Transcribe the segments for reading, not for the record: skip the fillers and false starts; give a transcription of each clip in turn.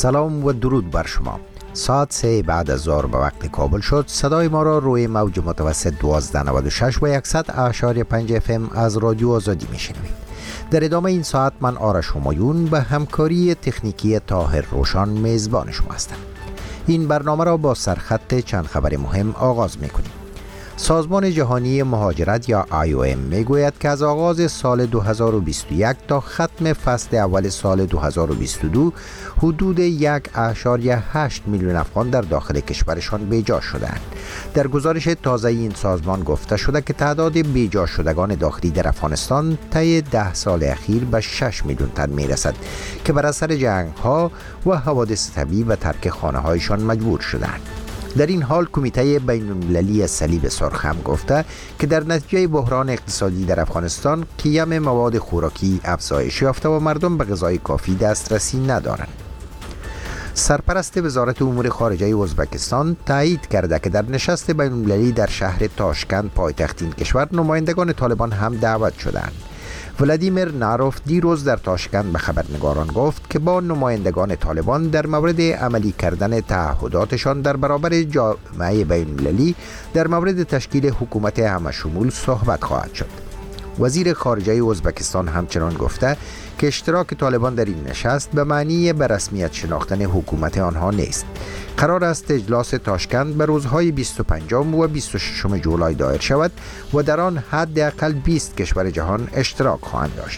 سلام و درود بر شما. ساعت 3 بعد از ظهر به وقت کابل شد. صدای ما را روی موج متوسط 1296 و 100.5 FM از رادیو آزادی میشنوید. در ادامه این ساعت من آرش همایون به همکاری تکنیکی طاهر روشان میزبان شما هستم. این برنامه را با سرخط چند خبر مهم آغاز میکنیم. سازمان جهانی مهاجرت یا IOM میگوید که از آغاز سال 2021 تا ختم فصل اول سال 2022 حدود 1.8 میلیون افغان در داخل کشورشان بیجا شدند. در گزارش تازه این سازمان گفته شده که تعداد بیجا شدگان داخلی در افغانستان طی 10 سال اخیر به 6 میلیون تن میرسد که بر اثر جنگ‌ها و حوادث طبیعی و ترک خانه‌هایشان مجبور شدند. در این حال کمیته بین‌المللی صلیب سرخ هم گفته که در نتیجه بحران اقتصادی در افغانستان قیم مواد خوراکی افزایش یافته و مردم به غذای کافی دسترسی ندارند. سرپرست وزارت امور خارجه ازبکستان تایید کرده که در نشست بین‌المللی در شهر تاشکند پایتخت این کشور نمایندگان طالبان هم دعوت شدند. ولادیمیر ناروف دیروز در تاشکند به خبرنگاران گفت که با نمایندگان طالبان در مورد عملی کردن تعهداتشان در برابر جامعه بین‌المللی در مورد تشکیل حکومت همه‌شمول صحبت خواهد شد. وزیر خارجه ازبکستان همچنان گفته که اشتراک طالبان در این نشست به معنی به رسمیت شناختن حکومت آنها نیست. قرار است اجلاس تاشکند به روزهای 25 و 26 جولای دایر شود و در آن حداقل 20 کشور جهان اشتراک خواهند داشت.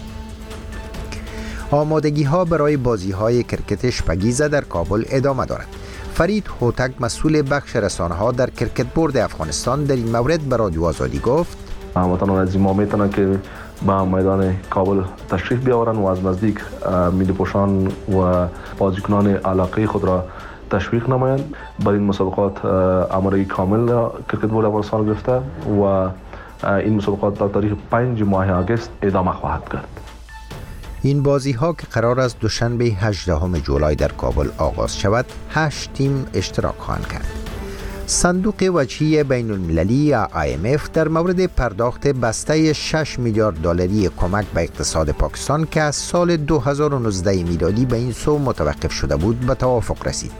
آمادگی ها برای بازی های کرکت شپگیزه در کابل ادامه دارد. فرید هوتک مسئول بخش رسانه ها در کرکت بورد افغانستان در این مورد به رادیو آزادی گفت هموطنان از ما میتونن که به میدان کابل تشریف بیاورن و از نزدیک ملی پوشان و بازیکنان علاقه خود را تشویق نمایند. بر این مسابقات آمادگی کامل کرکت بورد افغانستان گرفته و این مسابقات تا تاریخ 5 ماه آگوست ادامه خواهد کرد. این بازی ها که قرار است دوشنبه 18 جولای در کابل آغاز شود 8 تیم اشتراک خواهند کرد. صندوق وجهی بین المللی یا IMF در مورد پرداخت بسته 6 میلیارد دلاری کمک به اقتصاد پاکستان که از سال 2019 میلادی به این سو متوقف شده بود به توافق رسید.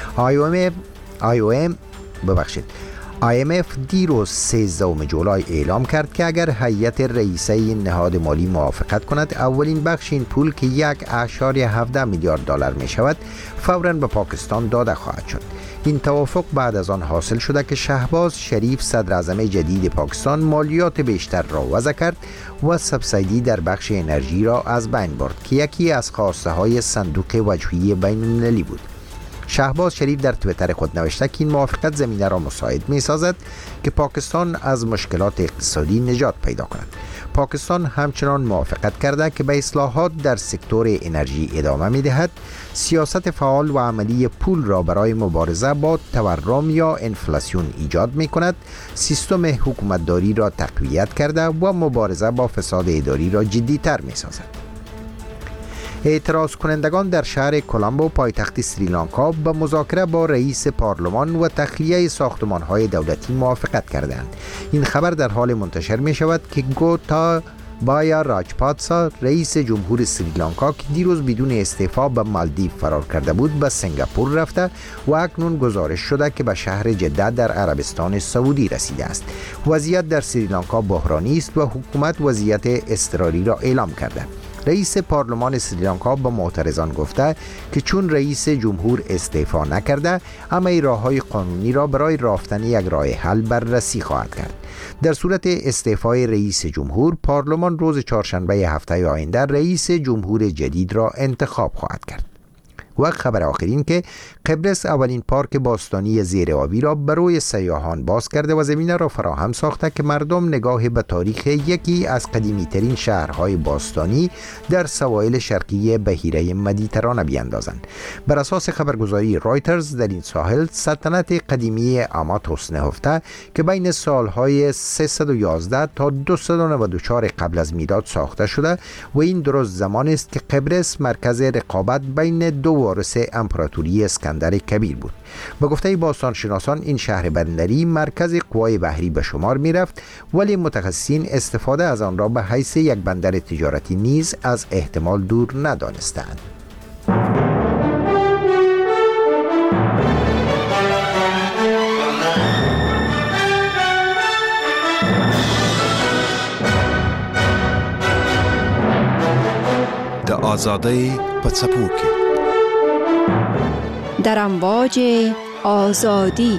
IMF دیروز 13 جولای اعلام کرد که اگر هیئت رئیسه نهاد مالی موافقت کند اولین بخش این پول که 1.17 میلیارد دلار می شود فوراً به پاکستان داده خواهد شد. این توافق بعد از آن حاصل شده که شهباز شریف صدر اعظم جدید پاکستان مالیات بیشتر را وضع کرد و سبسیدی در بخش انرژی را از بین برد که یکی از خواسته های صندوق وجهی بین المللی بود. شهباز شریف در تویتر خود نوشته که این موافقت زمینه را مساعد می سازد که پاکستان از مشکلات اقتصادی نجات پیدا کند. پاکستان همچنان موافقت کرده که به اصلاحات در سکتور انرژی ادامه می دهد، سیاست فعال و عملی پول را برای مبارزه با تورم یا انفلاسیون ایجاد می کند، سیستم حکومتداری را تقویت کرده و مبارزه با فساد اداری را جدی‌تر می سازد. اعتراض کنندگان در شهر کولامبو پایتخت سریلانکا به مذاکره با رئیس پارلمان و تخلیه ساختمان‌های دولتی موافقت کردند. این خبر در حال منتشر می شود که گوتابایا راجپاتسا رئیس جمهور سریلانکا که دیروز بدون استعفا به مالدیو فرار کرده بود به سنگاپور رفته و اکنون گزارش شده که به شهر جده در عربستان سعودی رسیده است. وضعیت در سریلانکا بحرانی است و حکومت وضعیت اضطراری را اعلام کرده. رئیس پارلمان سریلانکا به معترضان گفته که چون رئیس جمهور استعفا نکرده همه راه‌های قانونی را برای یافتن یک راه حل بررسی خواهد کرد. در صورت استعفای رئیس جمهور پارلمان روز چهارشنبه هفته آینده رئیس جمهور جدید را انتخاب خواهد کرد. و خبر آخرین که قبرس اولین پارک باستانی زیرآبی را برای سیاحان باز کرده و زمینه را فراهم ساخته که مردم نگاه به تاریخ یکی از قدیمی ترین شهرهای باستانی در سواحل شرقی بحیره مدیترانه بیاندازند. بر اساس خبرگزاری رایترز در این ساحل سلطنت قدیمی آماتوس نهفته که بین سالهای 311 تا 294 قبل از میلاد ساخته شده و این درست زمان است که قبرس مرکز رقابت بین دو وارث امپراتوری اسکندر کبیر بود. به گفته باستانشناسان این شهر بندری مرکز قوای بحری به شمار می رفت، ولی متخصصین استفاده از آن را به حیث یک بندر تجارتی نیز از احتمال دور ندانستند. آزادی پڅپوکي در امواج آزادی.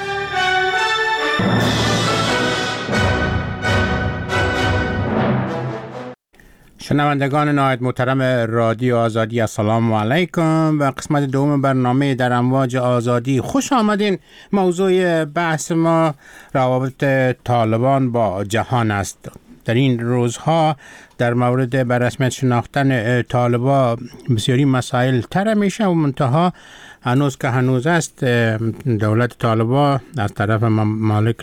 شنوندگان نهایت محترم رادیو آزادی، السلام علیکم. و قسمت دوم برنامه در امواج آزادی خوش آمدین. موضوع بحث ما روابط طالبان با جهان است. در این روزها در مورد به رسمیت شناختن طالبان بسیاری مسائل طرح میشه و منتها هنوز است دولت طالبان از طرف ممالک